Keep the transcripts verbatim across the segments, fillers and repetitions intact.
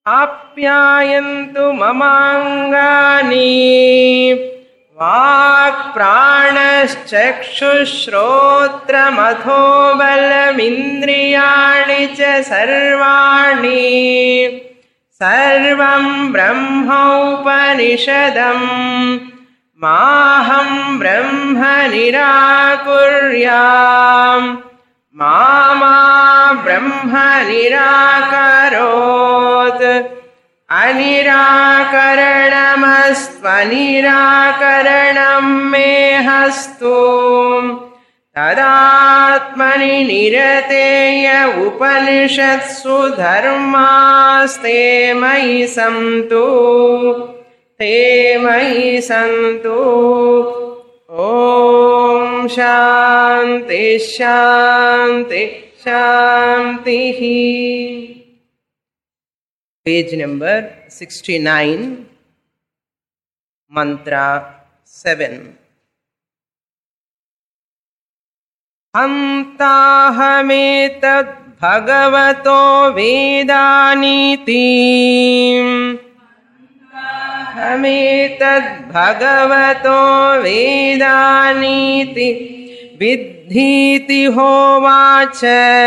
आप्यायन्तु ममाङ्गानि वाक्प्राणश्चक्षुश्रोत्रमथो बलमिन्द्रियाणि च सर्वाणि सर्वं ब्रह्मोपनिषदम् माहं ब्रह्म निराकुर्याम् मा मा ब्रह्म निराकरोत् अनिराकरणमस्त्वनिराकरणं मे हस्तु तदात्मनि निरतेय उपनिषत्सु धर्मास्ते मयि सन्तु ते मयि सन्तु। ओम शांति शांति शांति। Page number sixty nine, mantra seven. हंताहमेतद् भगवतो वेदानीति हमेतद् भगवतो वेदानीति विद्धीति होवाच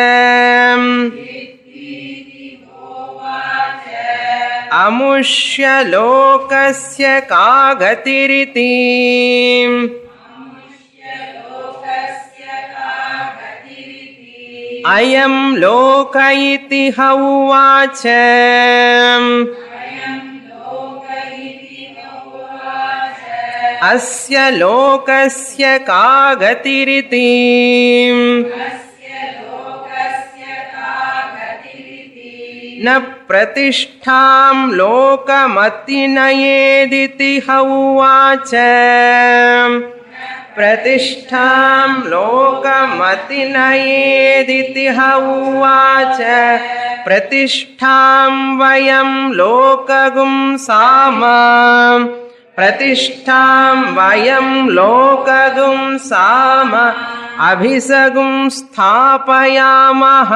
अमुष्य लोकस्य का गतिरिति अयं लोक इति होवाच अस्य लोकस्य का गतिरिति न प्रतिष्ठां लोकमतिनयेदिति होवाच प्रतिष्ठां लोकमतिनयेदिति होवाच प्रतिष्ठां वयं लोकगुंसाम प्रतिष्ठां वयं लोकगुंसाम अभिसगुं स्थापयामः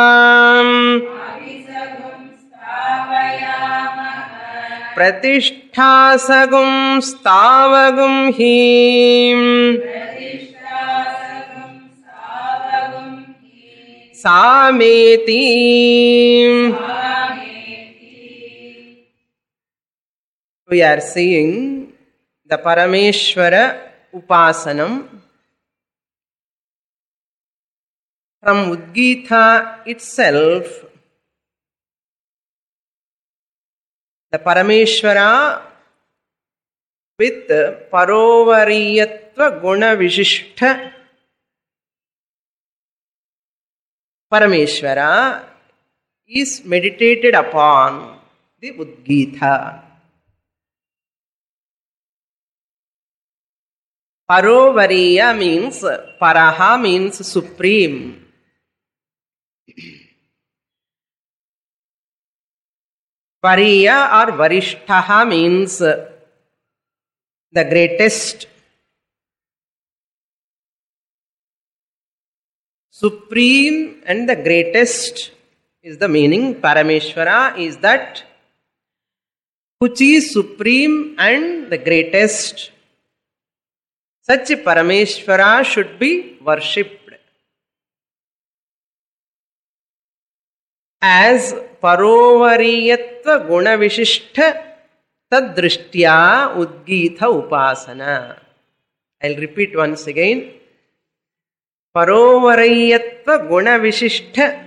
प्रतिष्ठासगुं स्थावगुं हि सामेति। We are seeing the Parameshwara Upasanam from Udgita itself. The Parameshwara with Parovariyatva Guna Vishishta Parameshwara is meditated upon the Udgita. Parovariya means, Paraha means supreme. Variya or Varishtaha means the greatest. Supreme and the greatest is the meaning. Parameshwara is that which is supreme and the greatest. Such a Parameshwara should be worshipped. As Parovariyatva Guna Vishishta Tadrishtya Udgita Upasana. I'll repeat once again. Parovariyatva Guna Vishishta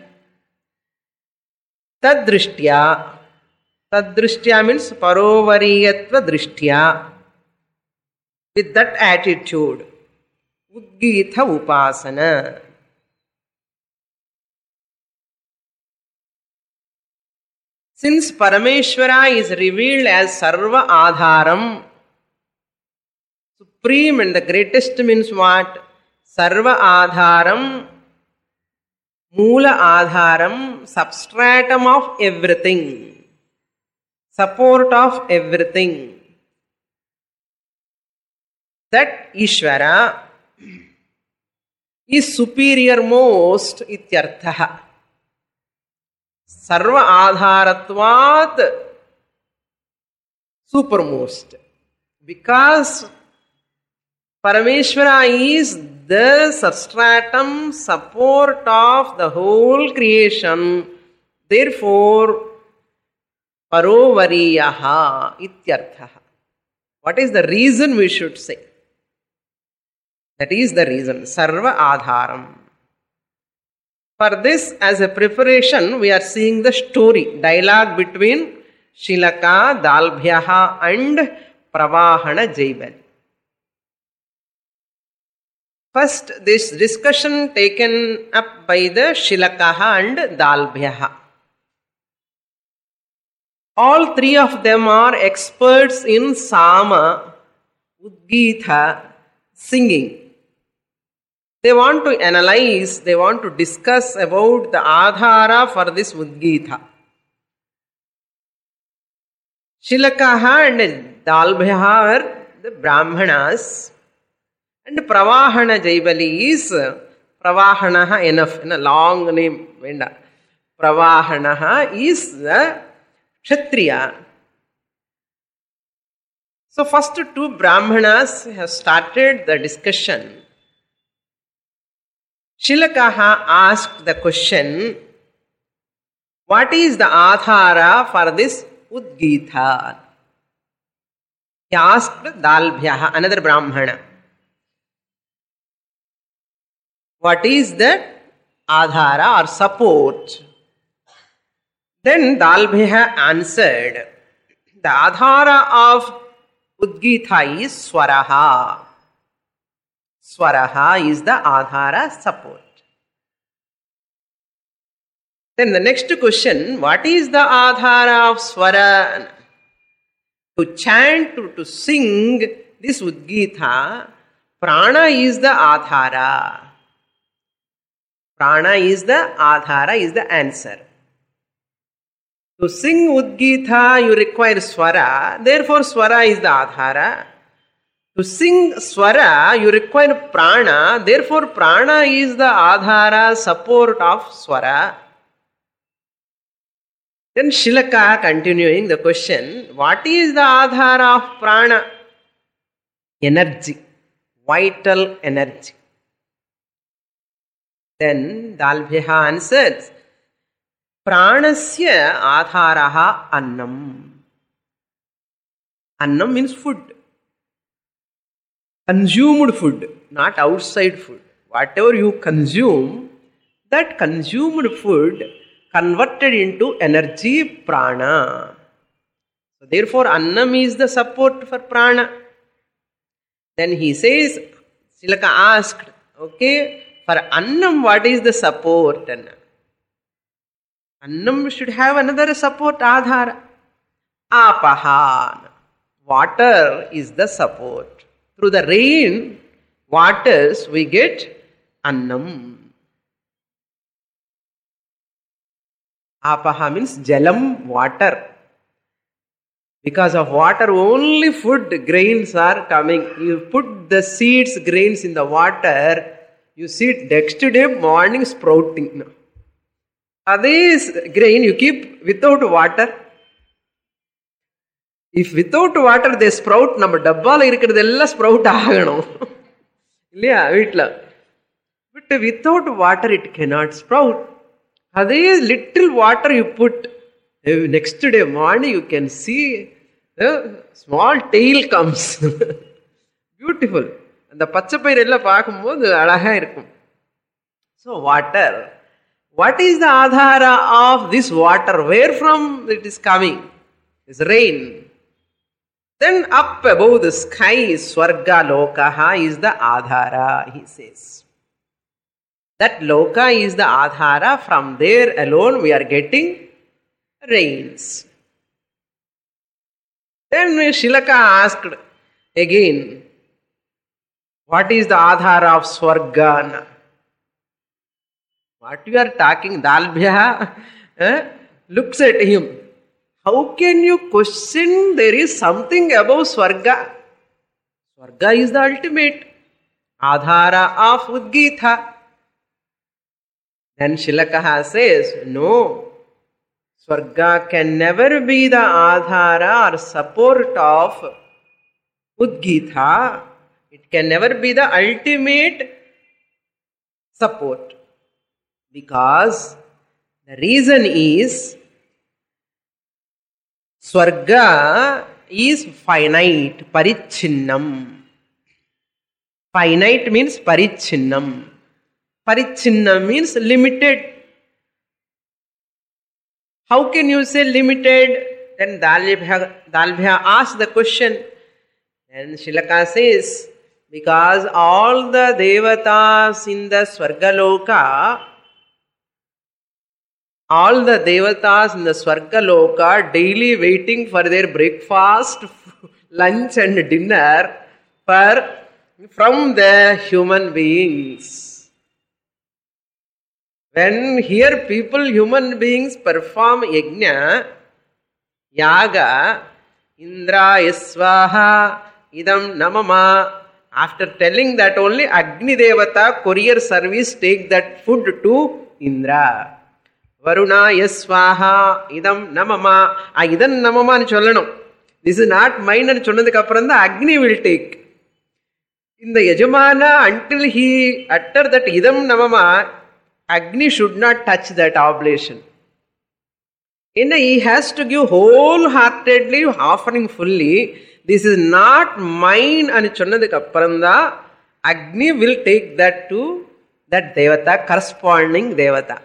Tadrishtya. Tadrishtya means Parovariyatva Drishtya. With that attitude, Udgita Upasana. Since Parameshwara is revealed as Sarva Adharam, supreme and the greatest means what? Sarva Adharam, Moola Adharam, substratum of everything, support of everything. That Ishvara is superior most ityarthaha. Sarva Adharatvat supermost. Because Parameshvara is the substratum support of the whole creation. Therefore, Parovariyaha ityarthaha. What is the reason we should say? That is the reason. Sarva Adharam. For this, as a preparation, we are seeing the story, dialogue between Shilaka, Dalbhyaha and Pravahana Jaivali. First, this discussion taken up by the Shilakaha and Dalbhyaha. All three of them are experts in Sama, Udgita, singing. They want to analyze, they want to discuss about the Adhara for this Udgita. Shilakaha and Dalbhyaha were the Brahmanas. And Pravahana Jaivali is Pravahanaha, enough, in a long name. Pravahanaha is the Kshatriya. So first two Brahmanas have started the discussion. Shilakaha asked the question, what is the Adhara for this Udgita? He asked Dalbhyaha, another Brahmana. What is the Adhara or support? Then Dalbhyaha answered, the Adhara of Udgita is Swaraha. Swaraha is the Adhara support. Then the next question, what is the Adhara of Swara? To chant, to, to sing this Udgita, Prana is the Adhara. Prana is the Adhara, is the answer. To sing Udgita, you require Swara. Therefore, Swara is the Adhara. To sing Swara, you require Prana. Therefore, Prana is the Adhara, support of Swara. Then Shilaka continuing the question, what is the Adhara of Prana? Energy, vital energy. Then Dalbhyaha answers, Pranasya Adharaha Annam. Annam means food. Consumed food, not outside food. Whatever you consume, that consumed food converted into energy, Prana. So therefore, Annam is the support for Prana. Then he says, Shilaka asked, okay, for Annam, what is the support? Annam should have another support, Adhara. Apahan. Water is the support. Through the rain, waters, we get Annam. Apaha means Jalam, water. Because of water, only food, grains are coming. You put the seeds, grains in the water, you see next day morning sprouting. This grain you keep without water. If without water they sprout, நம்ம டப்பால இருக்கிறதெல்லாம் sprout ஆகணும் இல்லையா வீட்டில். But without water it cannot sprout. அதே little water you put, next day morning you can see a small tail comes. Beautiful. அந்த பச்சை பயிர் எல்லாம் பார்க்கும்போது அழகா இருக்கும். So water. What is the Adhara of this water? Where from it is coming? It's rain. Then up above the sky, Swarga Lokaha is the Adhara, he says. That Loka is the Adhara. From there alone we are getting rains. Then Shilaka asked again, what is the Adhara of Swarga? What you are talking? Dalbhyaha eh, looks at him. How can you question there is something above Swarga? Swarga is the ultimate Adhara of Udgita. Then Shilakaha says, no, Swarga can never be the adhara or support of Udgita. It can never be the ultimate support. Because the reason is Swarga is finite, parichinnam. Finite means parichinnam. Parichinnam means limited. How can you say limited? Then Dalbhya asks the question. And Shilaka says, because all the devatas in the Swargaloka, all the devatas in the Swargaloka daily waiting for their breakfast, lunch and dinner for, from the human beings. When here people, human beings perform yajna, yaga, Indra yasvaha, idam namama, after telling that only Agni Devata courier service take that food to Indra. Varuna yasvaha, idam namama, ah idam namama ani sollanum. This is not mine and சொன்னதுக்கு அப்புறம் தான் Agni will take. In the Yajamana, until he utter that idam namama, Agni should not touch that oblation. In a, he has to give wholeheartedly, offering fully. This is not mine and chonnadikapparanda. Agni will take that to that devata, corresponding devata.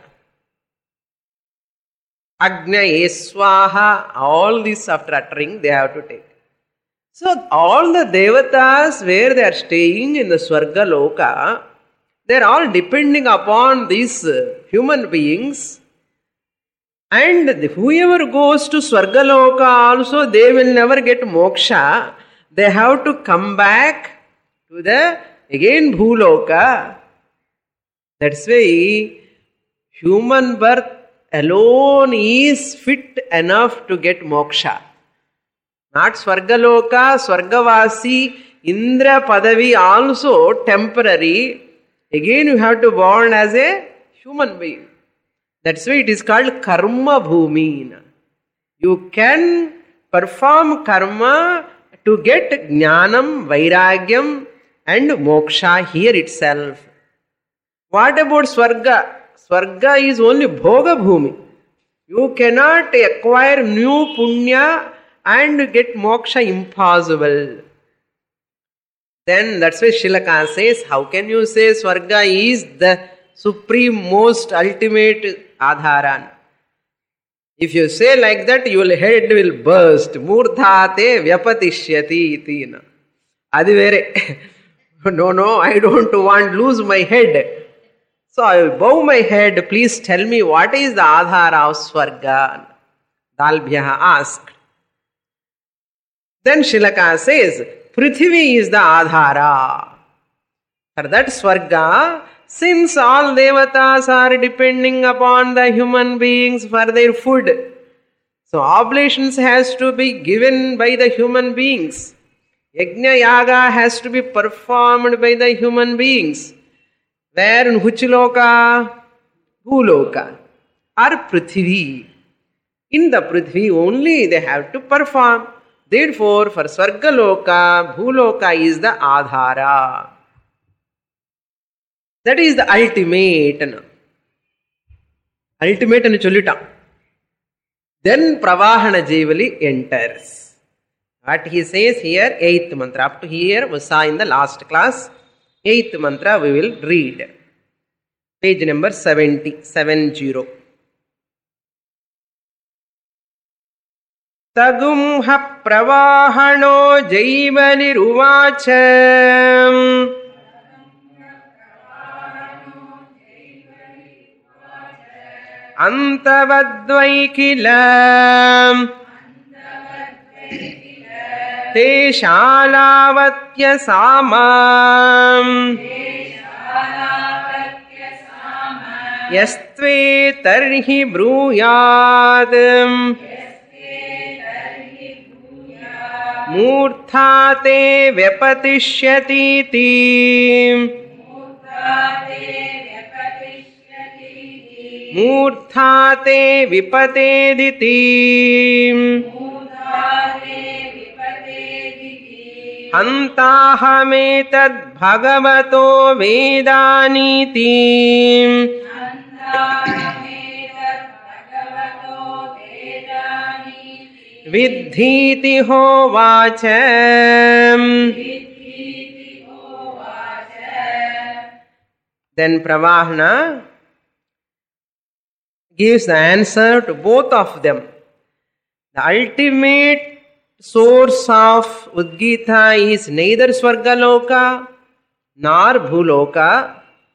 Agnya eswaha, all this after uttering they have to take. So all the devatas where they are staying in the Swarga Loka, they are all depending upon these human beings. And whoever goes to Swargaloka also, they will never get moksha. They have to come back to the, again, Bhuloka. That's why human birth alone is fit enough to get moksha. Not Swargaloka, Swargavasi, Indra Padavi also temporary. Again you have to born as a human being. That's why it is called karma bhumi. You can perform karma to get jnanam, vairagyam and moksha here itself. What about Swarga? Swarga is only bhoga bhumi. You cannot acquire new punya and get moksha, impossible. Then that's why Shilaka says, how can you say Swarga is the supreme, most ultimate adharan? If you say like that, your head will burst. Murdhate vyapatishyati itina. Adi vere. No, no, I don't want to lose my head. So I will bow my head. Please tell me what is the adhara of Swarga? Dalbhya asked. Then Shilaka says, Prithvi is the adhara. For that Swarga, since all devatas are depending upon the human beings for their food, so oblations has to be given by the human beings. Yajna yaga has to be performed by the human beings. Where in which loka? Bhuloka or Prithvi. In the Prithvi only they have to perform. Therefore, for Swargaloka, Bhuloka is the adhara. That is the ultimate. Ultimate and cholita. Then Pravahana Jivali enters. What he says here, eighth mantra. Up to here we saw in the last class. Eighth mantra we will read. Page number seventy, seventy. Tagumha pravahano jaivaniruvacha antavadvaikilam te shalavatya samam yastve tarhi bruyad Murthate vyapatishyati मूर्धाते विपतेदिति हन्ताहमेतद् भगवतो वेदानीति विद्धीति होवाच. Then Pravahana gives the answer to both of them. The ultimate source of Udgita is neither Swargaloka nor Bhuloka.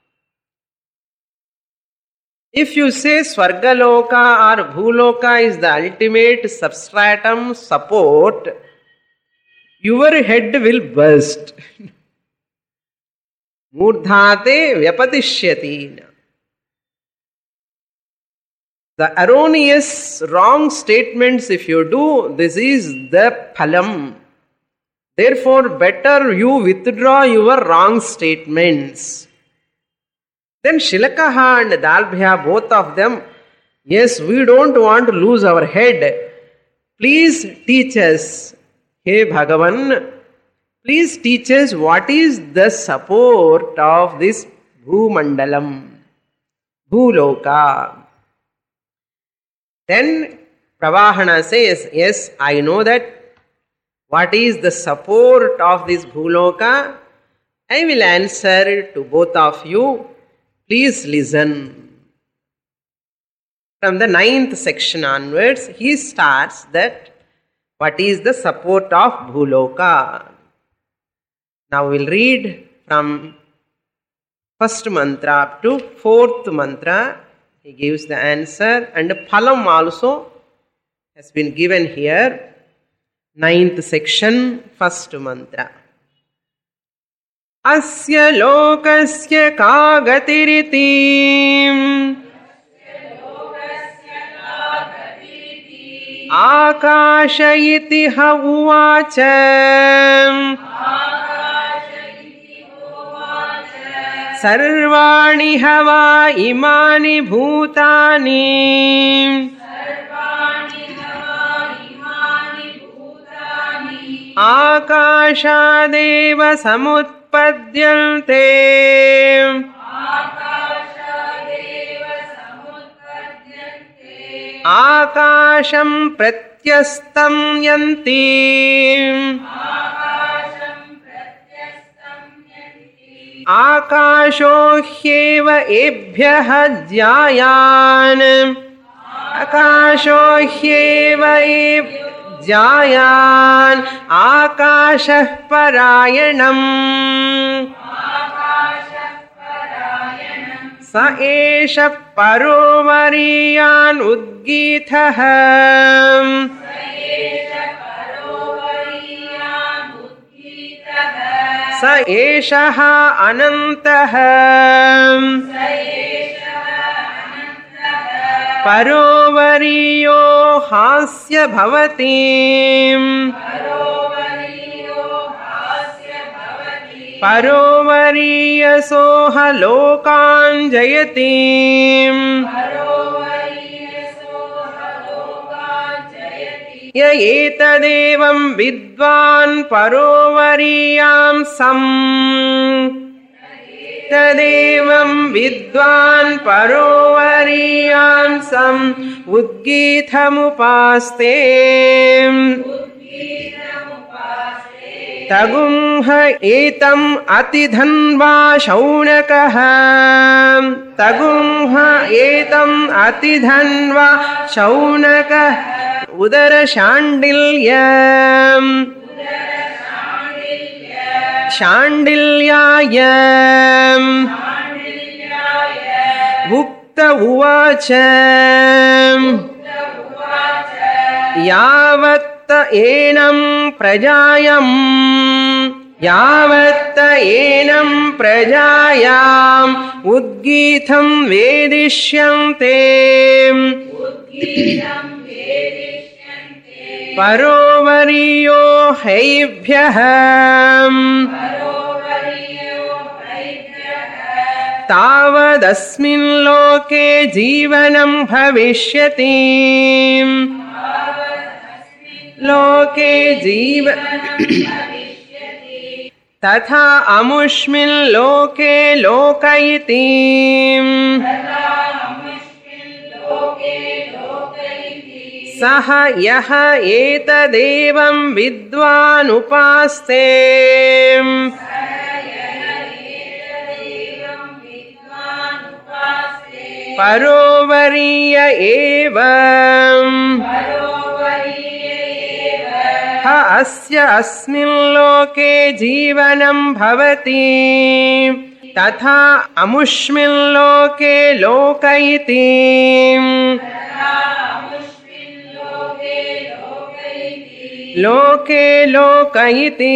If you say Swargaloka or Bhuloka is the ultimate substratum support, your head will burst. Murdhate vyapatishyati. The erroneous, wrong statements, if you do, this is the phalam. Therefore, better you withdraw your wrong statements. Then Shilakaha and Dalbhya, both of them, yes, we don't want to lose our head. Please teach us, Hey Bhagavan, please teach us what is the support of this Bhumandalam, Bhuloka. Then Pravahana says, yes, I know that. What is the support of this Bhuloka? I will answer to both of you. Please listen. From the ninth section onwards, he starts that what is the support of Bhuloka. Now we'll read from first mantra up to fourth mantra. He gives the answer, and phalam also has been given here. Ninth section, first mantra. Asya lokasya ka gatiriti akasha iti ha uvacha sarvani hava imani bhutani akashadeva samutpadyante akasham pratyastam yanti akasho hyeva ebhyah jyayan akasho hyeva ebhyah Jayan akashah parayanam sa esha parovariyan udgithah sa esha anantah Parovariyo hasya bhavati Parovariya soha lokan jayati Ya etadevam vidvan parovariyam sam Tadevam vidvan parovariyam sam udgithamupaste Tagumha etam atidhanva shaunakah Tagumha etam atidhanva shaunakah Udara shandilyam Shandilyayam Vukta uvacham Yavatta enam prajayam Yavatta enam prajayam Udgitham vedishyante Parovariyo haibhyah तावदस्मिन् लोके जीवनं भविष्यति लोके जीव तथा अमुष्मिन् लोके लोकयिति सः यः एतदेवं विद्वान् उपास्ते परो वरीय एव ह अस्य अस्मिन् लोके जीवनं भवति तथा अमुष्मिन् लोके लोकयिति लोके लोकयिति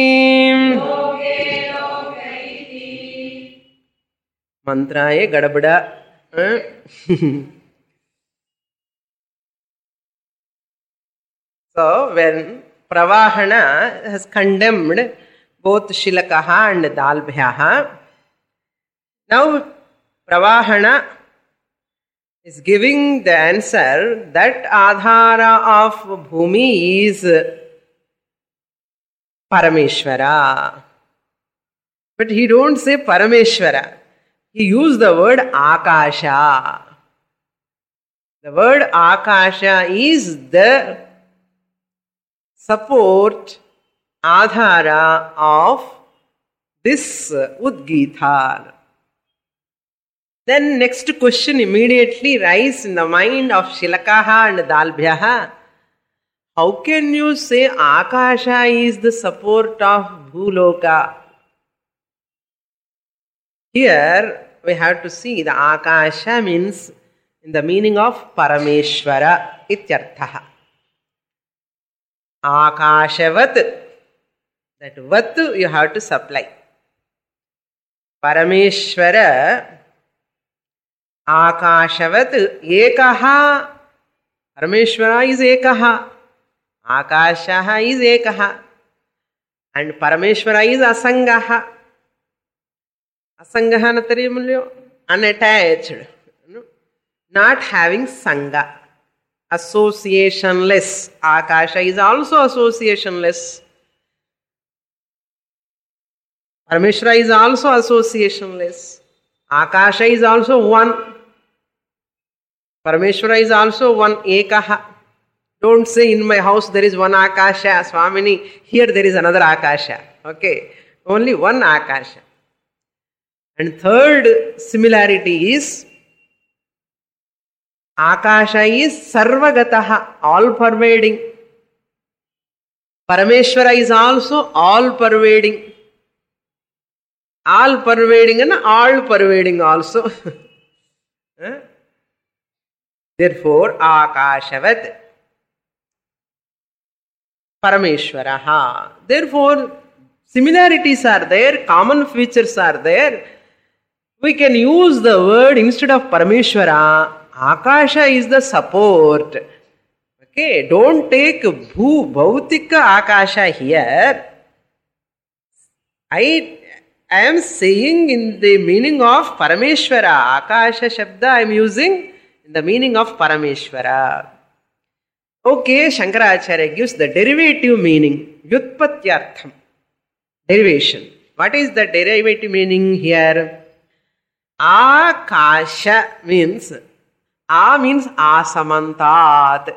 मंत्राय गड़बड़ा So when Pravahana has condemned both Shilakaha and Dalbhyaha, now Pravahana is giving the answer that Adhara of Bhumi is Parameshwara. But he don't say Parameshwara. He used the word Akasha. The word Akasha is the support, Adhara of this Udgita. Then next question immediately rises in the mind of Shilakaha and Dalbhyaha. How can you say Akasha is the support of Bhuloka? Here we have to see the Akasha means in the meaning of Parameshwara ityarthaha. Akashavat, that vat you have to supply. Parameshwara Akashavat ekaha. Parameshwara is ekaha. Akashaha is ekaha. And Parameshwara is asangaha. Asangaha na tariyamulyo? Unattached. Not having sanga. Associationless. Akasha is also associationless. Parameshwara is also associationless. Akasha is also one. Parameshwara is also one. Ekaha. Don't say in my house there is one Akasha. Swamini, here there is another Akasha. Okay. Only one Akasha. And third similarity is Akasha is sarvagataha, all pervading. Parameshwara is also all pervading. All pervading and all pervading also. Therefore, Akashavat Parameshwaraha. Therefore, similarities are there, common features are there. We can use the word instead of Parameshwara. Akasha is the support. Okay, don't take Bhu Bhautika Akasha here. I, I am saying in the meaning of Parameshwara. Akasha Shabda I am using in the meaning of Parameshwara. Okay, Shankaracharya gives the derivative meaning. Vyutpatyartham. Derivation. What is the derivative meaning here? Akasha means, A means asamantat.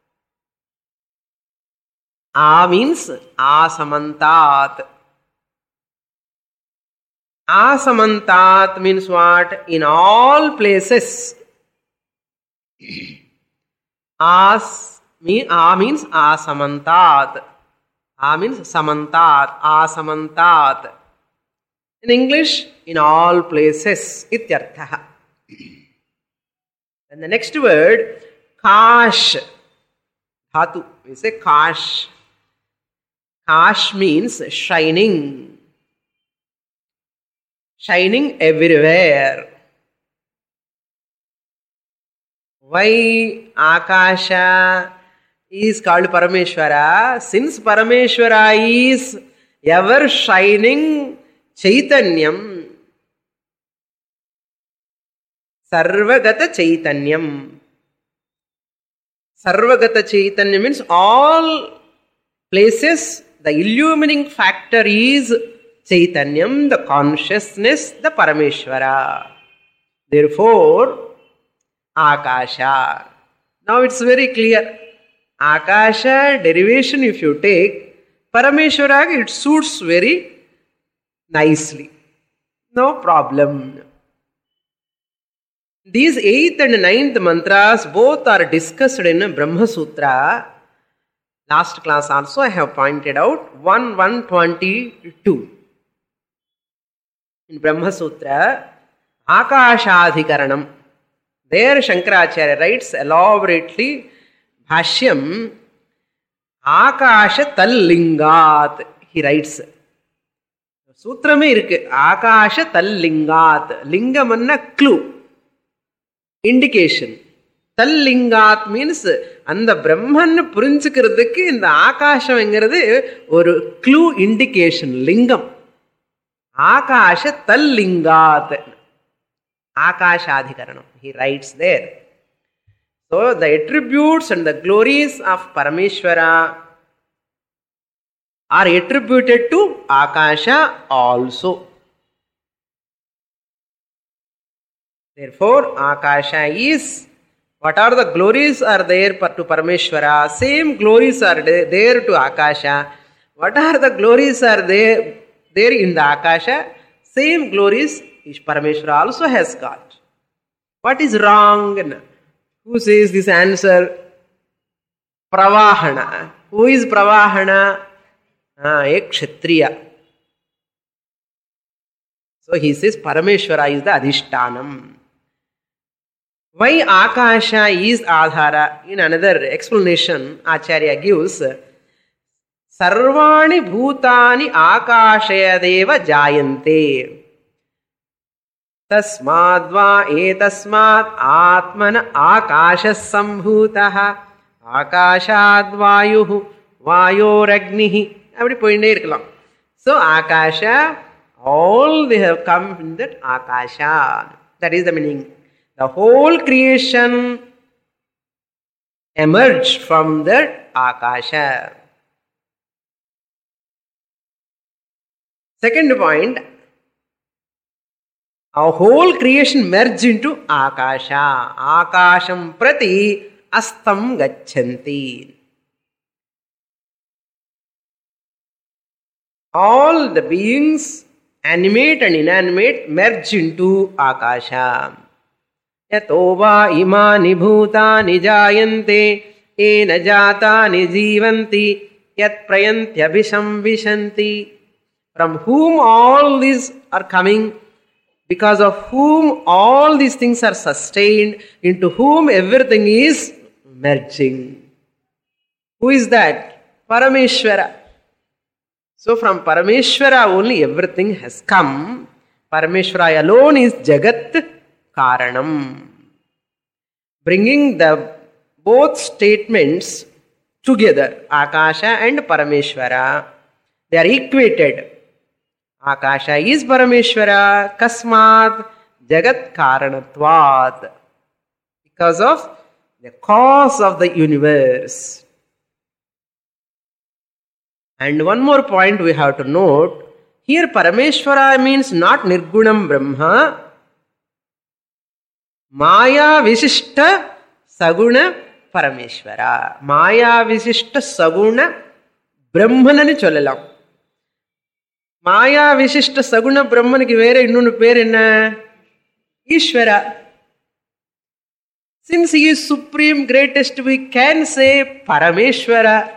A means asamantat. Asamantat means what? In all places. As mean, A means asamantat. A means samantat. Asamantat. In English, in all places. Ityarthaha. And the next word, kash. Dhatu. We say kash. Kash means shining. Shining everywhere. Why Akasha is called Parameshwara? Since Parameshwara is ever shining Chaitanyam, Sarvagata Chaitanyam. Sarvagata Chaitanya means all places the illumining factor is Chaitanyam, the consciousness, the Parameshvara. Therefore, Akasha. Now it's very clear. Akasha derivation if you take, Parameshvara, it suits very nicely. No problem. These eighth and ninth mantras both are discussed in Brahma Sutra. Last class also I have pointed out one one twenty-two. In Brahma Sutra, Akashadhikaranam. There Shankaracharya writes elaborately, Bhashyam, Akasha Tallingat. He writes. Sutra mein irukku. Akasha Tallingat. Lingam anna clue. Indication. Tallingat means அந்த பிரம்மன் புரிஞ்சுக்கிறதுக்கு இந்த ஆகாசம்ங்கிறது ஒரு clue indication லிங்கம். Akash தல்லிங்காத். ஆகாஷாதிகரணம். He writes there. So the attributes and the glories of Parameshvara are attributed to Akasha also. Therefore, Akasha is, what are the glories are there to Parameshvara, same glories are there to Akasha. What are the glories are there, there in the Akasha, same glories Parameshvara also has got. What is wrong? Who says this answer? Pravahana. Who is Pravahana? Ah, a Kshatriya. So he says Parameshvara is the Adhishtanam. Why Akasha is Adhara? In another explanation, Acharya gives, Sarvani Bhutani Akashayadeva Jayante. Tasmadva etasmad Atmana Akasha Sambhutaha Akashadvayuhu Vayoragnihi. Every point there. So Akasha, all they have come in that Akasha. That is the meaning. The whole creation emerged from that Akasha. Second point, our whole creation merged into Akasha. Akasham prati astam gacchanti. All the beings, animate and inanimate, merge into Akasha. Yato va imani bhutani jayante ena jatani jivanti yat prayantyabhisham vishanti. From whom all these are coming, because of whom all these things are sustained, into whom everything is merging. Who is that? Parameshvara. So from Parameshvara only everything has come. Parameshvara alone is Jagat Karanam. Bringing the both statements together, Akasha and Parameshvara, they are equated. Akasha is Parameshvara, Kasmat Jagat Karanatvat. Because of the cause of the universe. And one more point we have to note. Here Parameshvara means not Nirgunam Brahma. Maya Visishta Saguna Parameshvara. Maya Visishta Saguna Brahmanani Cholalam. Maya Visishta Saguna Brahmaniki Vere Innonu Per enna? Ishvara. Since he is supreme, greatest, we can say Parameshvara.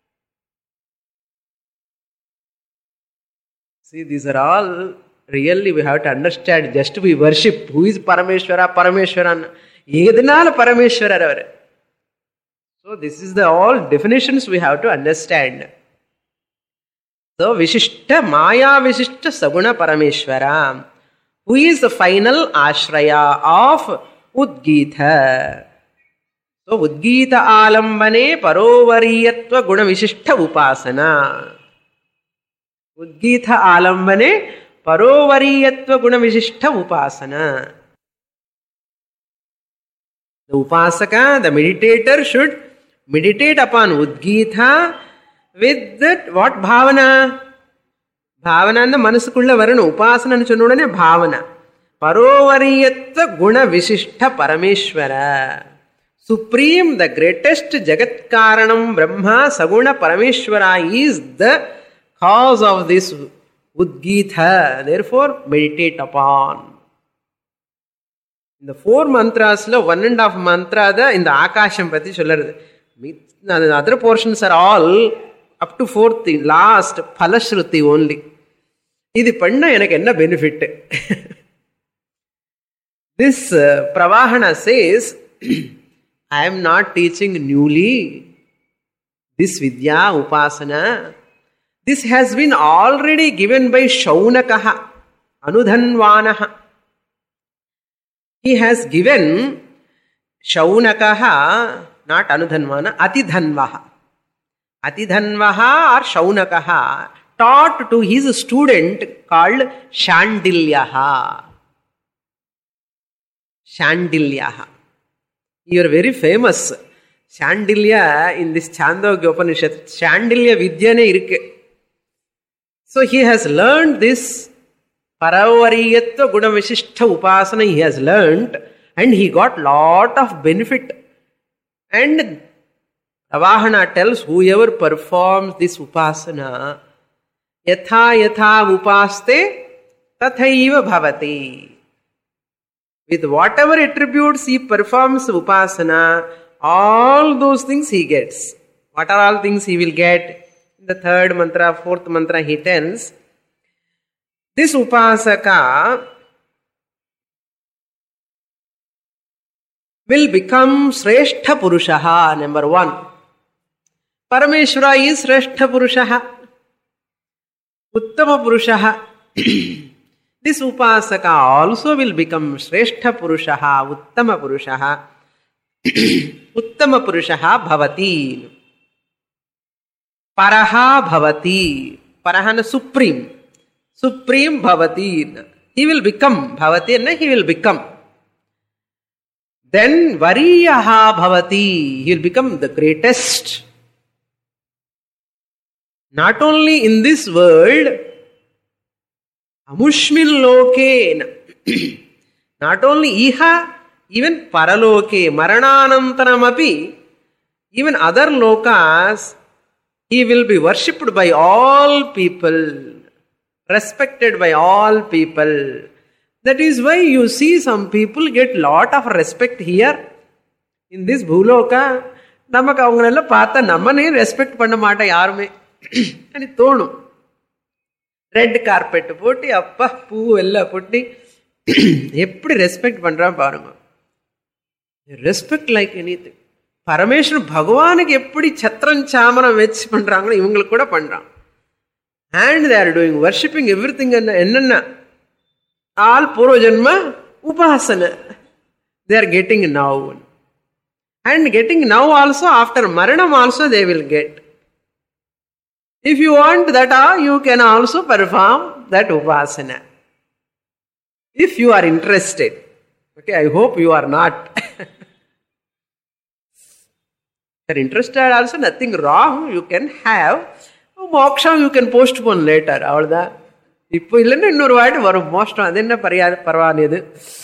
See, these are all really we have to understand. Just we worship. Who is Parameshvara? Parameshvaran. Edinala Parameshvara. So this is the all definitions we have to understand. So Vishishta, Maya Vishishta Saguna Parameshvara, who is the final ashraya of Udgita. So Udgita Alambane Parovariyatva Guna Vishishta Upasana. Udgita Alambane Parovariyatva Guna Vishishta Upasana. The upasaka, the meditator should meditate upon Udgita with that what bhavana? Bhavana and the manasukulla varana, upasana and chunudane bhavana. Parovariyatva guna visishta parameshwara. Supreme, the greatest Jagat Karanam Brahma Saguna Parameshwara is the cause of this Udgita. Therefore, meditate upon. In the four mantras, one and a half mantra the in the Akasham Pati Solar. The other portions are all up to fourth, last, Phalashruti only. This Panna enakku benefit. This uh, Pravahana says, I am not teaching newly this Vidya Upasana. This has been already given by Shaunakaha, Anudhanvanaha. He has given Shaunakaha, not Anudhanvana, Atidhanvaha. Atidhanvaha or Shaunakaha taught to his student called Shandilyaha. Shandilyaha. You are very famous. Shandilya in this Chandogya Upanishad. Shandilya Vidyane irukke. So he has learned this Paravariyatva Gunavishishta Upasana he has learned and he got lot of benefit. And Pravahana tells whoever performs this Upasana Yatha Yatha Upaste Tathaiva Bhavati. With whatever attributes he performs Upasana, all those things he gets. What are all things he will get? In the third mantra, fourth mantra he tells, this Upasaka will become Sreshta Purushaha, number one. Parameshwara is Sreshta Purushaha, Uttama Purushaha. This Upasaka also will become Sreshta Purushaha, Uttama Purushaha, Uttama Purushaha Bhavati. Paraha Bhavati. Parahana Supreme. Supreme Bhavati. He will become. Bhavati and he will become. Then Variyaha Bhavati. He will become the greatest. Not only in this world, Amushmil loke, not only iha, even paraloke, marananantaramapi, even other lokas, he will be worshipped by all people, respected by all people. That is why you see some people get lot of respect here. In this bhuloka, namak avangalella paatha nammane respect panna maata yarume. And it thonum. Red carpet போட்டு அப்பா பூ எல்லாம் போட்டு எப்படி respect பண்றான் பாருங்க. Respect like anything. Parameswaran பகவானுக்கு எப்படி சத்திரம் சாமரம் வச்சு பண்றாங்களோ இவங்களுக்கு கூட பண்றான். And they are doing worshipping everything என்னென்ன all பூர்வ ஜென்ம upasana they are getting now. And getting now also, after maranam also they will get. If you want that, you can also perform that upasana. If you are interested. Okay, I hope you are not. If you are interested also, nothing wrong. You can have. Moksha you can postpone later. Avada. Ippo illanna innoru vaati varum moksha. Adenna parvaniyadu.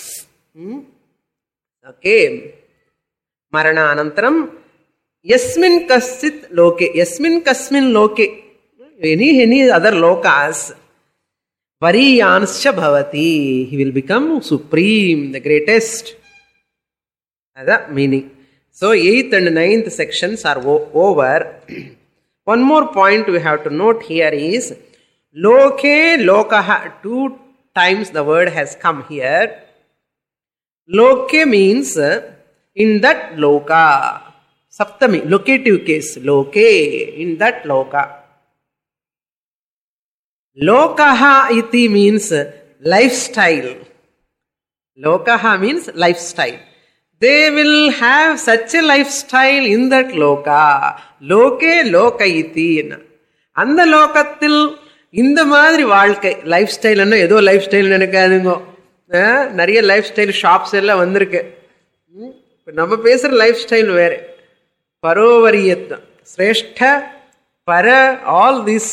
Okay. Marana anantaram yasmin kasit loke. Yasmin kasmin loke. Any, any other lokas, Variyanscha Bhavati. He will become supreme, the greatest. That's the meaning. So, eighth and ninth sections are o- over. One more point we have to note here is, Loke, Lokaha. Two times the word has come here. Loke means, in that loka. Saptami, locative case. Loke, in that loka. Lokaha iti means lifestyle. Lokaha means lifestyle. They will have such a lifestyle in that loka. Loke loka iti. And the lokathil in the madri vaalkai. Lifestyle anna edo lifestyle nenakadungo. Nariya lifestyle shops ella vandirukke. நம்ம பேசுகிற life style வேறு. பரோவரியத்வம், ஸ்ரேஷ்ட, பர, all this,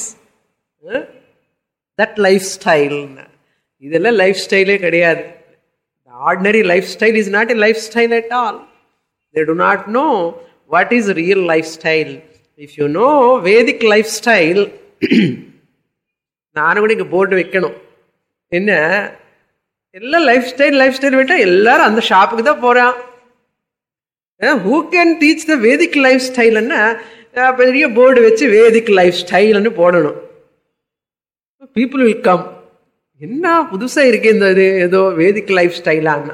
that life style. இதெல்லாம் life ஸ்டைலே கிடையாது. Ordinary life style is not a life style at all. They do not know what is real lifestyle. If you know Vedic lifestyle, நானும் கூட இங்கே போர்டு வைக்கணும். என்ன எல்லாம் லைஃப் ஸ்டைல் லைஃப் ஸ்டைல் விட்டால் எல்லாரும் அந்த ஷாப்புக்கு தான் போகிறான். Who can teach the vedic life ஸ்டைல்னா பெரிய போர்டு வச்சு வேதிக் லைஃப் ஸ்டைல்னு போடணும். People will come. என்ன புதுசாக இருக்கு இந்த இது ஏதோ வேதிக் லைஃப் ஸ்டைலான்னா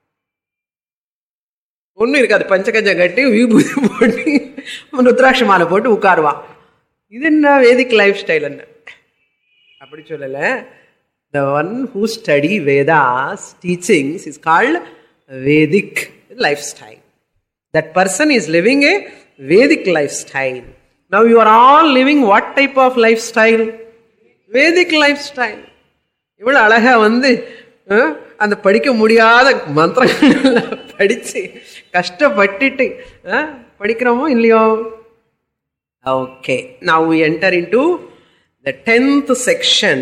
ஒன்றும் இருக்காது. பஞ்சகஞ்சம் கட்டி விபூதி போட்டு ருத்ராட்ச மாலை போட்டு உட்காருவான். இது என்ன வேதிக் லைஃப் ஸ்டைல் என்ன? அப்படி சொல்லலை. The one who study Vedas teachings is called Vedic lifestyle. That person is living a Vedic lifestyle. Now you are all living what type of lifestyle? Vedic lifestyle. இவ்வளோ அழகா வந்து அந்த படிக்க முடியாத மந்திரங்கள் படிச்சு கஷ்டப்பட்டுட்டு படிக்கிறோமோ இல்லையோ? Okay, now we enter into the tenth section.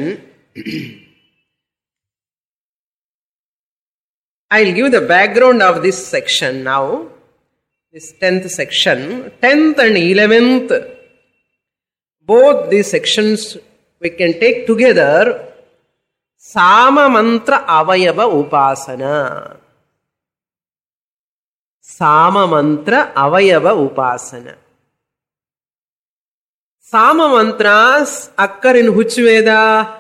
I'll give the background of this section now. This tenth section, tenth and eleventh, both these sections we can take together. Sama mantra avayava upasana. Sama mantra avayava upasana. Sama mantras occur in which Veda?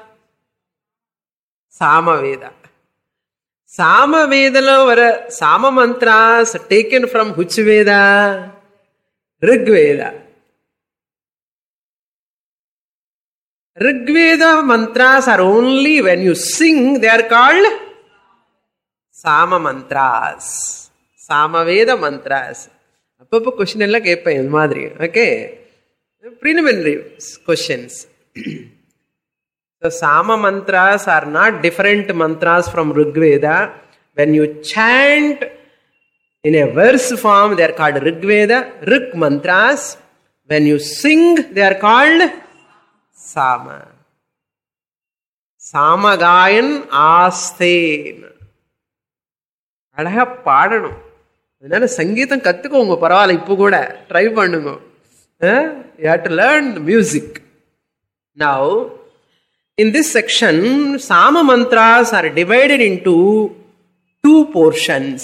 Sama Veda. Sama Veda lo vara Sama mantras taken from which Veda? Rig Veda. Rigveda mantras are only when you sing, they are called Sama mantras. Samaveda mantras. அப்பப்போ question எல்லாம் கேட்பேன் இந்த மாதிரி. Okay, preliminary questions. So Sama mantras are not different mantras from Rigveda. When you chant in a verse form, they are called Rigveda, Rig mantras. When you sing, they are called Sama. Samagayan ஆஸ்தேன். அழகா பாடணும். அதனால சங்கீதம் கற்றுக்கோங்க, பரவாயில்ல, இப்போ கூட try பண்ணுங்க. You have to learn the music. Now, in this section, Sama mantras are divided into two portions.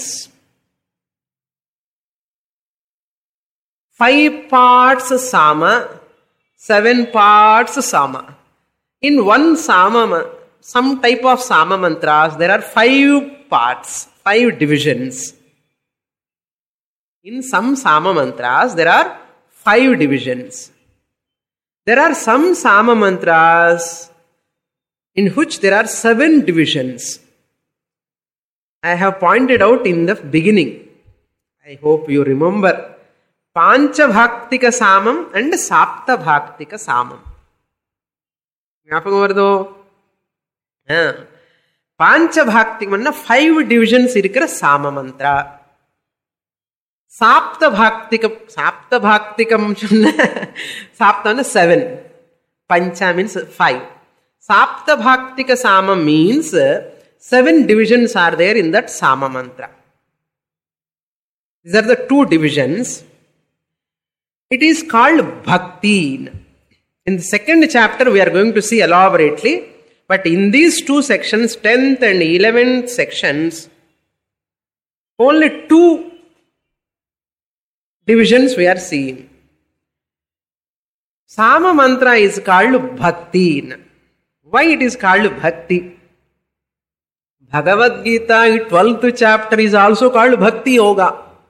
Five parts Sama, seven parts Sama. In one Sama, some type of Sama mantras, there are five parts, five divisions. In some Sama mantras, there are five divisions. There are some Sama mantras in which there are seven divisions. I have pointed out in the beginning. I hope you remember. Panchabhaktika Samam and Saptabhaktika Samam. ஞாபகம் வருதோ? பாஞ்சபாக்திகம்னா five divisions இருக்கிற சாம மந்த்ரா. சாப்தபாக்திகம், சாப்தபாக்திகம் சொன்ன சாப்தம்னா seven, பஞ்சா means five. சாப்தபாக்திக சாமம் means seven divisions are there in that Sama mantra. These are the two divisions. It is called Bhakti. In the second chapter we are going to see elaborately, but in these two sections, tenth and eleventh sections, only two divisions we are seeing. Sama mantra is called Bhakti. Why it is called Bhakti? Bhagavad Gita, twelfth chapter is also called Bhakti Yoga.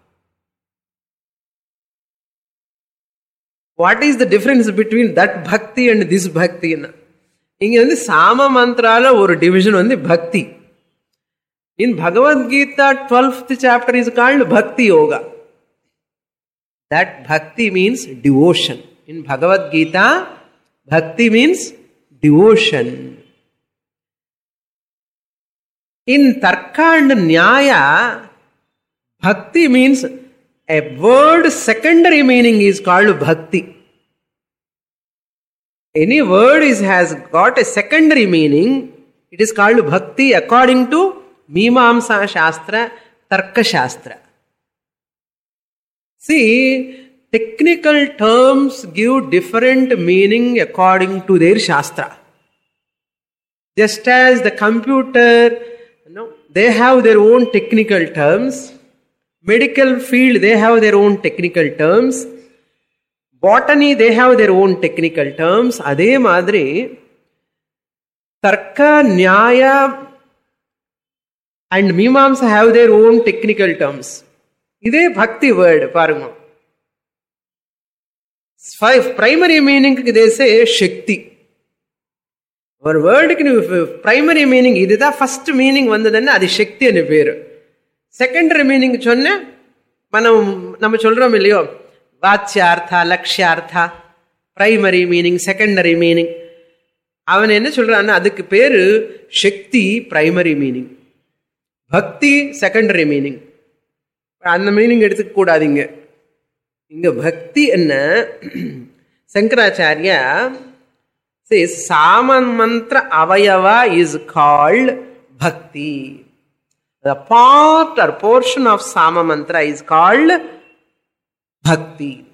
What is the difference between that Bhakti and this Bhakti? இங்க வந்து சாம மந்த்ரால ஒரு division வந்து பக்தி. In Bhagavad Gita, twelfth chapter is called Bhakti Yoga. That Bhakti means devotion. In Bhagavad Gita, Bhakti means devotion. In Tarka and Nyaya, Bhakti means a word secondary meaning is called bhakti. Any word is has got a secondary meaning, it is called bhakti according to Mimamsa Shastra, Tarka Shastra. See, technical terms give different meaning according to their Shastra. Just as the computer, you know, they have their own technical terms. Medical field, they have their own technical terms. Botany, they have their own technical terms. Adhe madri, Tarka, Nyaya and Mimamsa have their own technical terms. Ide bhakti word, parunga. Five primary meaning they say Shakti. Our word primary meaning idida, first meaning vandadanna adi Shakti ane peru. Secondary meaning chonne, manam nama solram illiyo. Vachyartha, Lakshyartha, primary meaning, secondary meaning. Avan enna solrana adukku peru Shakti, primary meaning. Bhakti, secondary meaning. And the meaning eduthu koodadinga. Inga bhakti enna Sankaracharya says Saman mantra avayava is called bhakti. The part or portion of Sama mantra is called bhakti.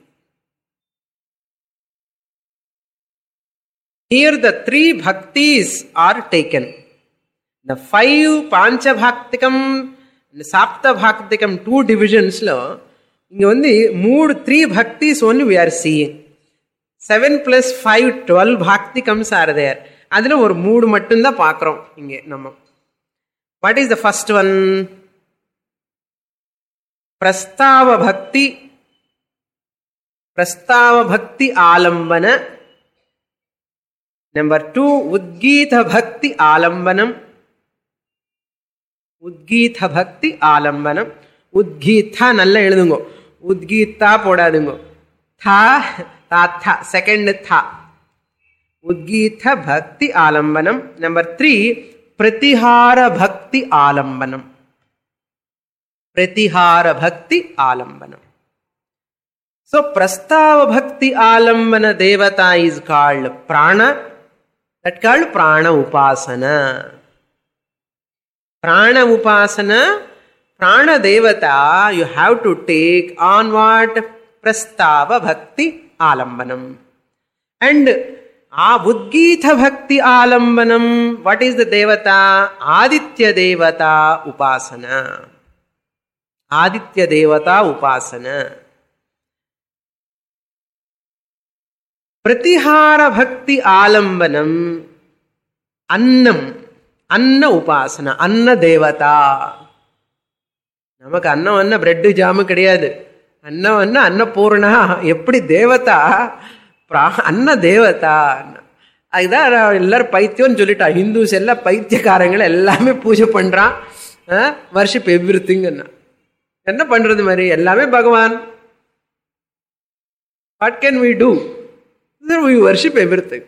Here the three bhaktis are taken. The five Pancha Bhaktikam and Sapta Bhaktikam two divisions lo, inga mood three bhaktis only we are seeing. Seven plus five, twelve bhaktikams are there. Adila or mood mattunda paakrom inge namma. What is the first one? Prastava Bhakti. Prastava Bhakti Alambana. Number two, Udgita Bhakti Alambanam. Udgita Bhakti Alambanam. Udgita nalla eludungo. Udgita podadungo. Tha, ta, tha. Second tha. Udgita Bhakti Alambanam. Number three, Pratihara Bhakti Alambanam. Pratihara Bhakti Alambanam. So, Prastava Bhakti Alambana Devata is called Prana. That called Prana Upasana. Prana Upasana, Prana Devata, you have to take on what? Prastava Bhakti Alambanam. And Ah, Udgita Bhakti Alambanam. What is the Devata? Aditya Devata Upasana. Aditya Devata Upasana. Pratihara Bhakti Alambanam. Annam. Anna Upasana. Anna Devata. Namak Anna Anna bread jam kadiyadu. Anna Anna Anna Purna. Eppadi Devata. Anna Devata. Aida ellar paithyon solita. Hindus ella paithyakarangala ellame pooja pandra. Worship everything anna. Enna pandrathu mari ellame Bhagavan. What can we do? Then we worship everything.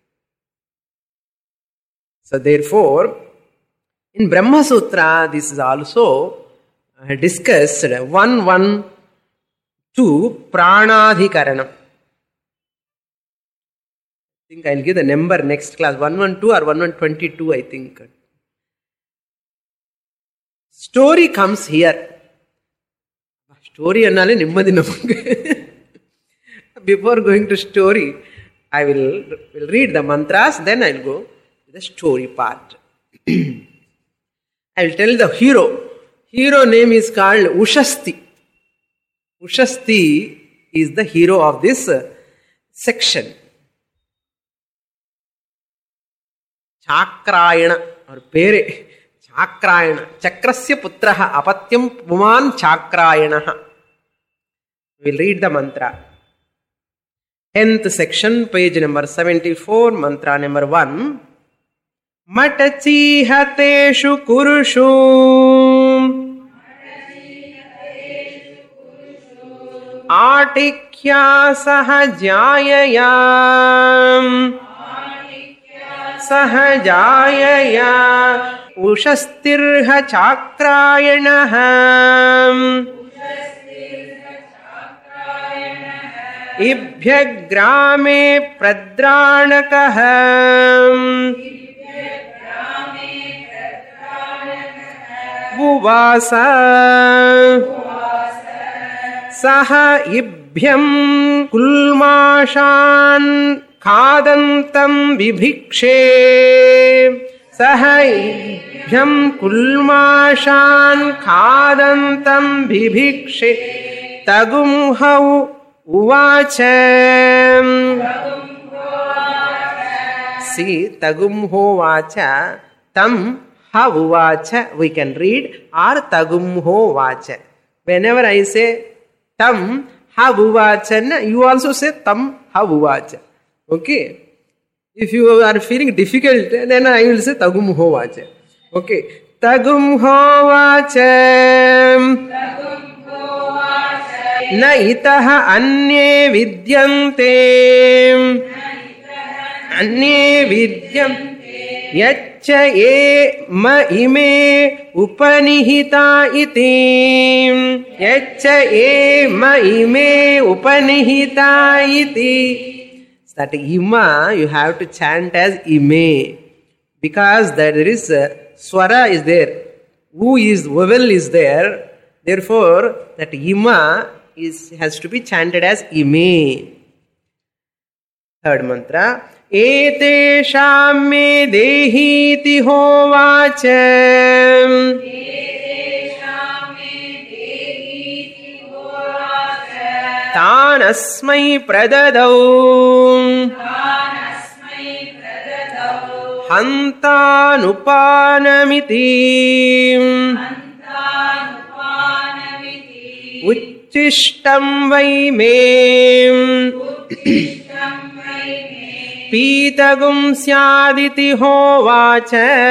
So therefore, in Brahma Sutra, this is also discussed. one one two Pranadhikaranam. I think I'll give the number next class, one one two or one one two, I think. Story comes here. Story annale nimmadi namakku. Before going to story, I will, will read the mantras, then I'll go to the story part. I'll tell the hero. Hero name is called Ushasti. Ushasti is the hero of this section. Chakrayana or Pere Chakrayana. Chakrasya putraha apatyam puman Chakrayana. We'll read the mantra. tenth section, page number seventy-four, mantra number one. Matachi hateshu kurushu Atikya sahajayayam सहजायया उषस्तिर्ह चाक्रायणः इभ्यग्रामे प्रद्राणकः उवास सह इभ्यं कुल्माषान् खादन्तं बिभिक्षे सह इभ्यं कुल्माषान् खादन्तं बिभिक्षे तगुंहौ उवाच see tagumhovacha tam ha uvacha we can read or tagumhovacha. Whenever I say tam ha uvacha, you also say tam ha uvacha. Okay, if you are feeling difficult, then I will say tagumhovacha. Okay, tagumhovacha na itaha अन्ये विद्यन्ते अन्ये विद्यन्ते यच्च ये म इमे उपनिहिता इति यच्च ये म इमे उपनिहिता इति. That ima you have to chant as ime because there is a swara is there, who is vowel is there, therefore that ima is has to be chanted as ime. Third mantra etesham me dehiti hovacha तान अस्मै प्रददौ हन्तानुपानमिति उच्छिष्टं वै मे पीतगुं स्यादिति होवाच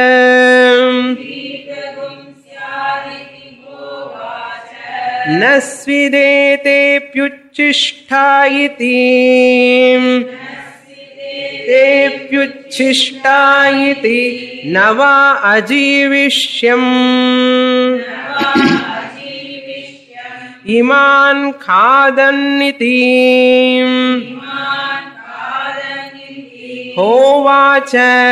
न स्विदेतेऽप्युच्छिष्टा इति तेऽप्युच्छिष्टा इति न वा अजीविष्यम् इमान् खादन्निति होवाच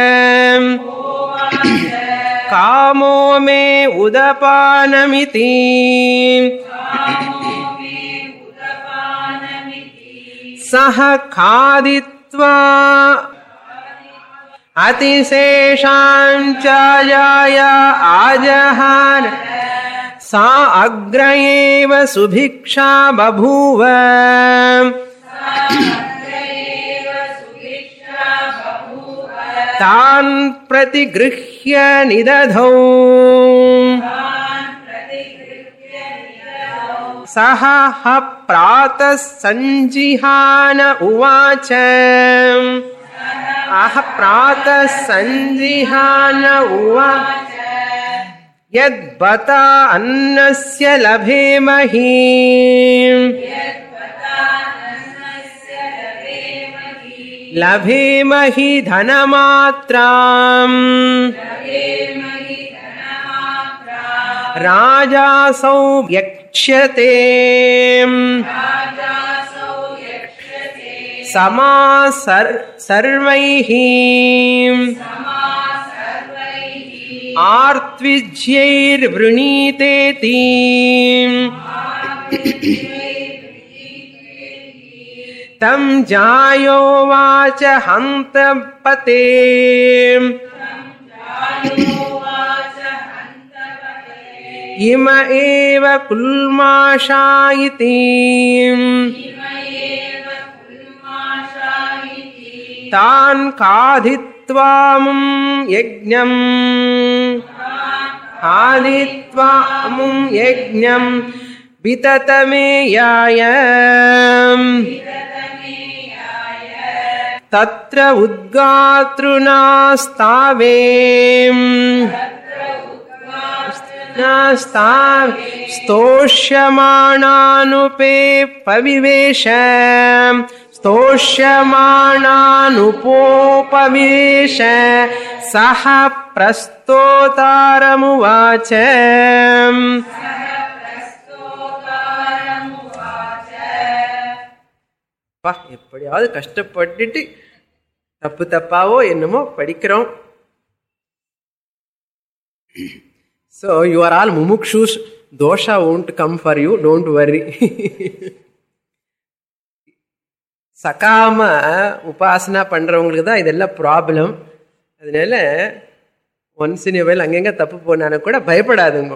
कामो मे उदपानमिति सह खादित्वा अतिशेषां च याय आजहार सा अग्र एव सुभिक्षा बभूव तान् प्रतिगृह्य निदधौ सह प्रातः सञ्जिहान उवाच अह प्रातः सञ्जिहान उवाच यद्बत अन्नस्य लभेमहि लभेमहि धनमात्राम् राजासौ यक्ष्यते समा सर्वैः आर्त्विज्यैर्वृणीतेति तं जायोवाच हन्तपते इम एव कुल्माषा इति तान् खादित्वा मुं यज्ञम् खादित्वा मुं यज्ञम् विततमेयाय तत्र उद्गातृणास्तावे स्तोष्यमाणानुपे पविवेश स्तोष्यमाणानुपोपवेश सह प्रस्तोतारमुवाच எப்படியாவது கஷ்டப்பட்டுட்டு தப்பு தப்பாவோ என்னமோ படிக்கிறோம். So you are all mumukshus, dosha won't come for you, don't worry. சகாம உபாசனா பண்றவங்களுக்கு தான் இதெல்லாம் ப்ராப்ளம். அதனால ஒன்ஸ் இன் வைல் அங்கங்க தப்பு போனானு கூட பயப்படாதுங்க.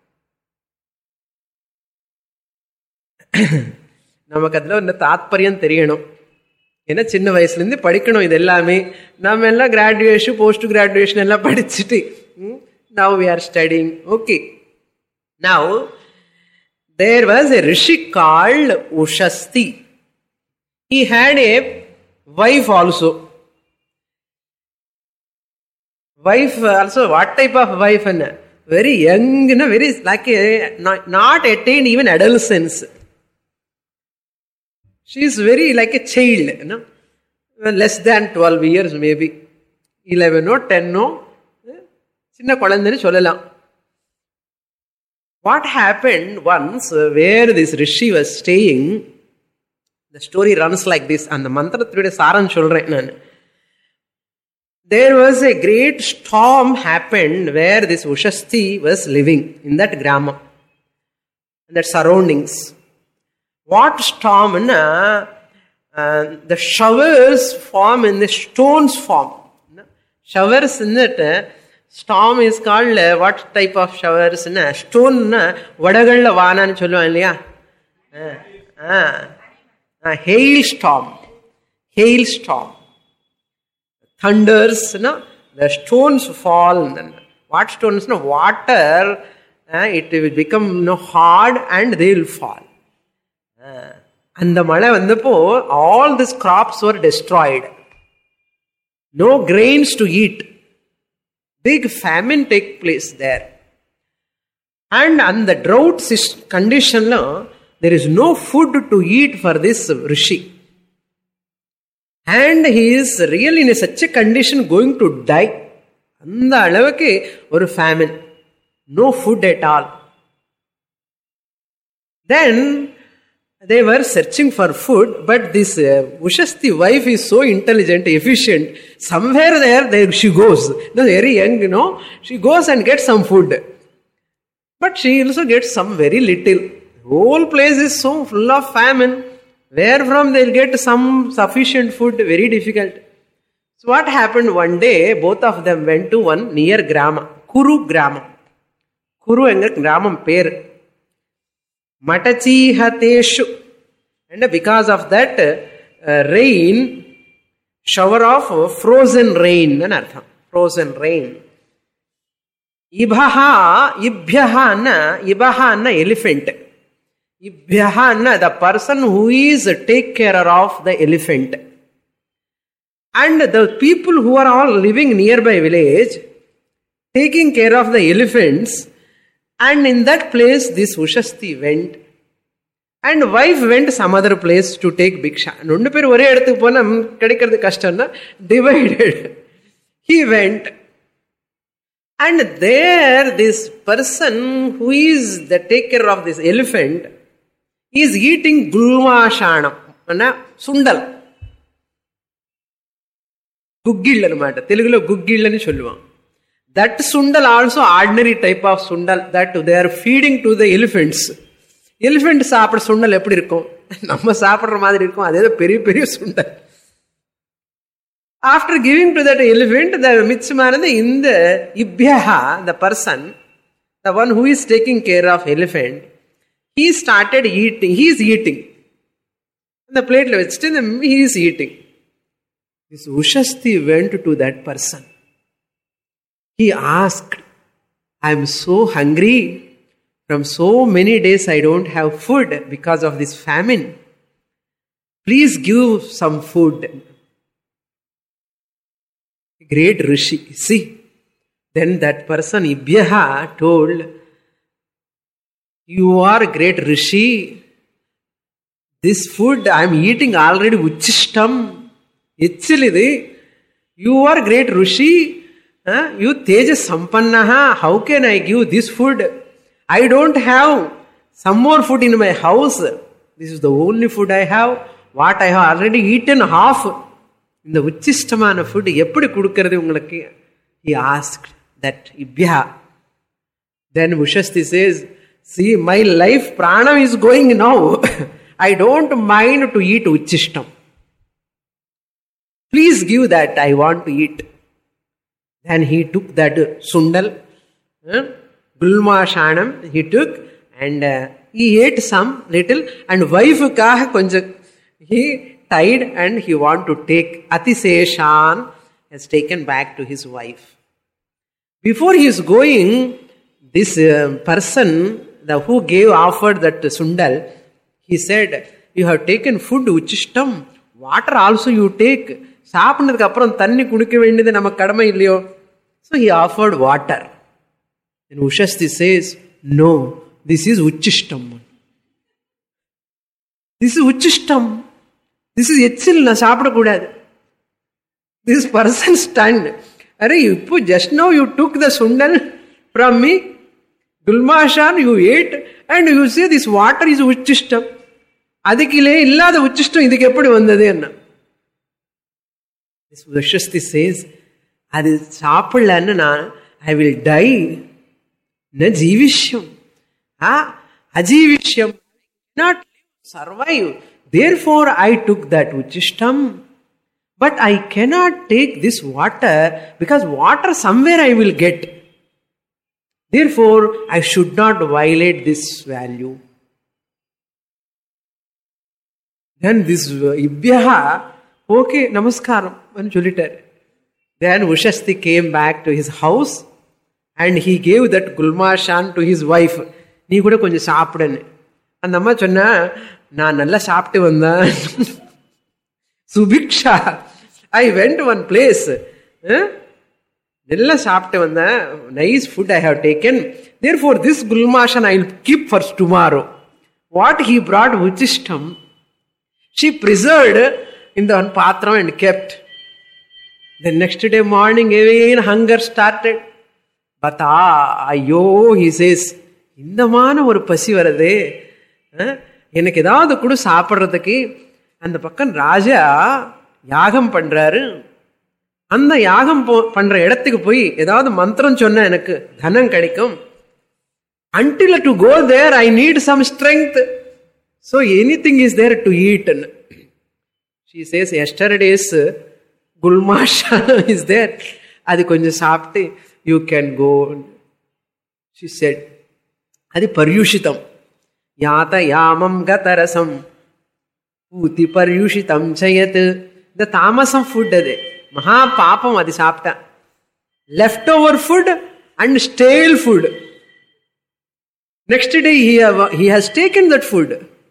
நமக்கு அதில் ஒரு தாத்பரியம் தெரியணும். ஏன்னா சின்ன வயசுலேருந்து படிக்கணும் இது எல்லாமே. நம்ம எல்லாம் கிராஜுவேஷன் போஸ்ட் கிராஜுவேஷன் எல்லாம் படிச்சுட்டு now we are studying. Okay. Now there was a rishi called Ushasti. He had a wife also. Wife also, what type of wife? Very young, you know, very like a, not, not attained even adolescence. She is very like a child, you know, less than twelve years maybe, eleven or ten no, சின்ன குழந்தைன்னு சொல்லலாம். What happened once where this rishi was staying, the story runs like this. அந்த மந்திரத்துடைய சாரம் சொல்றேன் நான். There was a great storm happened where this Ushasti was living in that grama, in that surroundings. What storm? Na, uh, the showers form in the stones form. Showers in that uh, storm is called uh, what type of showers? Na, stone na vadagalla vaana nu solluvan illaya. Ah, ah, hail storm, hail storm, thunders. Na, the stones fall. What stones? Na, water. Uh, it will become you know, hard and they will fall. அந்த மழை வந்தப்போ all these crops were destroyed. No grains to eat. Big famine take place there. And on the drought condition, there is no food to eat for this rishi. And he is really in such a condition going to die. அந்த அளவுக்கு ஒரு famine. No food at all. Then they were searching for food, but this uh, Ushasti wife is so intelligent, efficient. Somewhere there, there she goes. No, very young, you know. She goes and gets some food. But she also gets some very little. The whole place is so full of famine. Where from they'll get some sufficient food? Very difficult. So what happened one day, both of them went to one near Grama. Kuru Grama. Kuru enga Gramam per. Matachihateshu, and because of that uh, rain, shower of frozen rain, anartham, frozen rain. Ibhaha, ibhyaha na, ibhaha na elephant. Ibhyaha na, the person who is take care of the elephant. And the people who are all living nearby village, taking care of the elephants. And in that place, this Ushasti went. And wife went some other place to take Bhiksha. Nundu per ore eduthu pona kedikkiradhu kashtam na, divided. He went. And there this person who is the taker of this elephant is eating gulmashanam. Anna sundal. Guggil anamata. Telugulo guggil ani solluvam. That sundal also ordinary type of sundal that they are feeding to the elephants. Elephant சாப்பிட சுண்டல் எப்படி இருக்கும்? நம்ம சாப்பிடுற மாதிரி இருக்கும். அதே பெரிய பெரிய சுண்டல். After giving to that elephant, the mitzmananda in the ibhyaha, the person, the one who is taking care of elephant, he started eating. He is eating. The plate level, still he is eating. This Ushasti went to that person. He asked, I am so hungry. From so many days I don't have food because of this famine. Please give some food. Great Rishi. See, then that person Ibhyaha told, you are great Rishi. this food I am eating already uchishtam. Ichilidi. You are great Rishi. Huh? You Tejas Sampannaha. How can I give this food? I don't have some more food in my house. This is the only food I have. What I have already eaten half. In the uchishtamana food, eppadi kudukkradhu ungalku? He asked that Ibhya. Then Ushasti says, see, my life prana is going now. I don't mind to eat uchishtam. Please give that, I want to eat. Then he took that sundal, uh, gulma shanam, he took and uh, he ate some little and wife ka konja, he tied and he want to take Atiseshan has taken back to his wife. Before he is going, this uh, person the who gave offered that sundal, he said, you have taken food uchishtam, water also you take. சாப்பிட்டதுக்கு அப்புறம் தண்ணி குடிக்க வேண்டியது நம்ம கடமை இல்லையோ? So he offered water. And Ushasti says, no, this is uchishtam. This is uchishtam. This is etchil, na சாப்பிடக்கூடாது. This person stand. Are you just now you took the sundal from me, Gulmashan, you ate, and you say this water is uchishtam. Adikile illada uchishtam idhukku eppadi vandadu enna? This Ushasti says, adi saapidlanna na I will die. Na jeevishyam. Ha? Ajeevishyam. Not survive. Therefore I took that uchishtam. But I cannot take this water because water somewhere I will get. Therefore I should not violate this value. Then this Ibhya, okay, namaskaram, and solitaire. Then Ushasti came back to his house and he gave that gulmashan to his wife. Nee kuda konja saapidanu. And amma sonna, na nalla saapte vanda. Subhiksha. I went to one place. Nalla saapte vanda. Nice food I have taken. Therefore this gulmashan I will keep for tomorrow. What he brought uchishtam, she preserved in the one patram and kept. The next day morning again hunger started. But ah, ayyo, he says, indamana oru pasi varade. எனக்கு ஏதாவது கூட சாப்பிட்றதுக்கு அந்த பக்கம் ராஜா யாகம் பண்றாரு. அந்த யாகம் பண்ற இடத்துக்கு போய் ஏதாவது மந்திரம் சொன்னா எனக்கு தனம் கிடைக்கும். Until to go there I need some strength. So anything is there to eat. She says yesterday's gulmasha is there. Adi konjam saapte you can go. She said, adi paryushitam. Yata yamam gatarasam uti paryushitam chayat. The tamasam food ade. Maha papam adi saapta. Leftover food and stale food. Next day he, have, he has taken that food.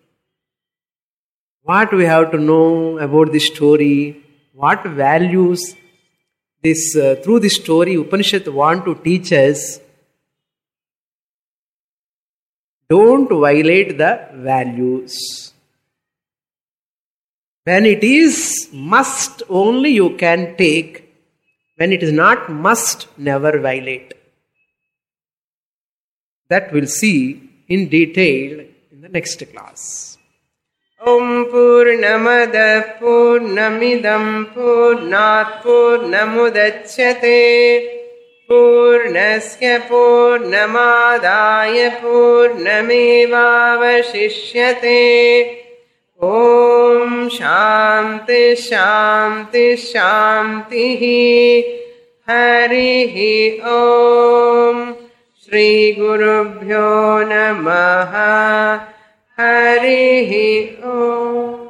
What we have to know about this story, what values this uh, through this story Upanishad want to teach us. Don't violate the values. When it is must, only you can take. When it is not must, never violate. That we'll see in detail in the next class. Om Purnamada Purnamidam Purnat Purnamudachyate Purnasya Purnamadaya Purnamevavashishyate. Om Shanti Shanti Shanti Harihi Om Shri Gurubhyo Namaha Harihi Om.